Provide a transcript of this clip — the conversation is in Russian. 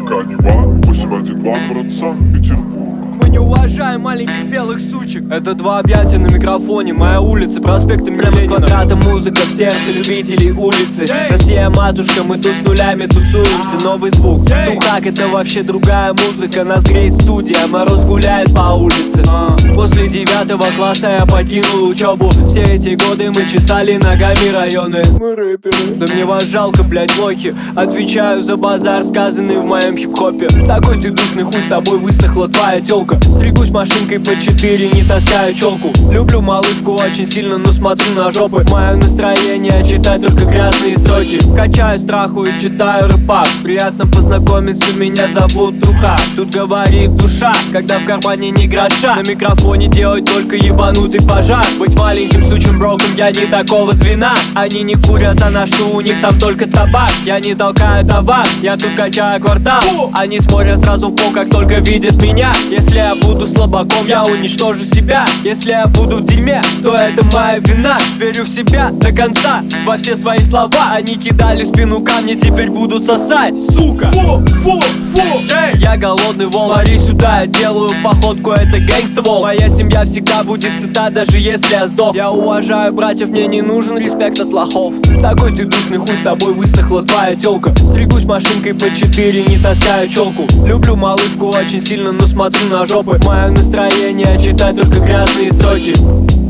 пока Нева 812, город Санкт-Петербург. Мы не уважаем маленьких белых сучек. Это два объятия на микрофоне. Моя улица, проспект Ленина. Прямо с квадрата музыка в сердце любителей улицы. Россия матушка, мы тут с нулями тусуемся. Новый звук, тухак, это вообще другая музыка. Нас греет студия, мороз гуляет по улице. После 9 класса я покинул учебу. Все эти годы мы чесали ногами районы. Мы рэперы. Да мне вас жалко, блять, лохи. Отвечаю за базар, сказанный в моем хип-хопе. Такой ты душный хуй, с тобой высохла твоя тёлка. Стригусь машинкой по 4, не таскаю челку. Люблю малышку очень сильно, но смотрю на жопы. Мое настроение читать только грязные строки. Качаю страхуюсь, читаю рэпак. Приятно познакомиться, меня зовут Духа. Тут говорит душа, когда в кармане не гроша. На микрофоне делать только ебанутый пожар. Быть маленьким сучим броком, я не такого звена. Они не курят, а на что у них там только табак. Я не толкаю товар, я тут качаю квартал. Они смотрят сразу в пол, как только видят меня. Если я буду слабаком, я уничтожу себя. Если я буду в дерьме, то это моя вина. Верю в себя до конца, во все свои слова. Они кидали в спину камни, теперь будут сосать, сука. Фу, фу, фу, эй. Я голодный волк, смотри сюда, я делаю походку, это гэнгста-вол. Моя семья всегда будет сыта, даже если я сдох. Я уважаю братьев, мне не нужен респект от лохов. Такой ты душный хуй, с тобой высохла твоя тёлка. Стригусь машинкой по 4, не таскаю челку. Люблю малышку очень сильно, но смотрю на жопы. Мое настроение читать только грязные строки.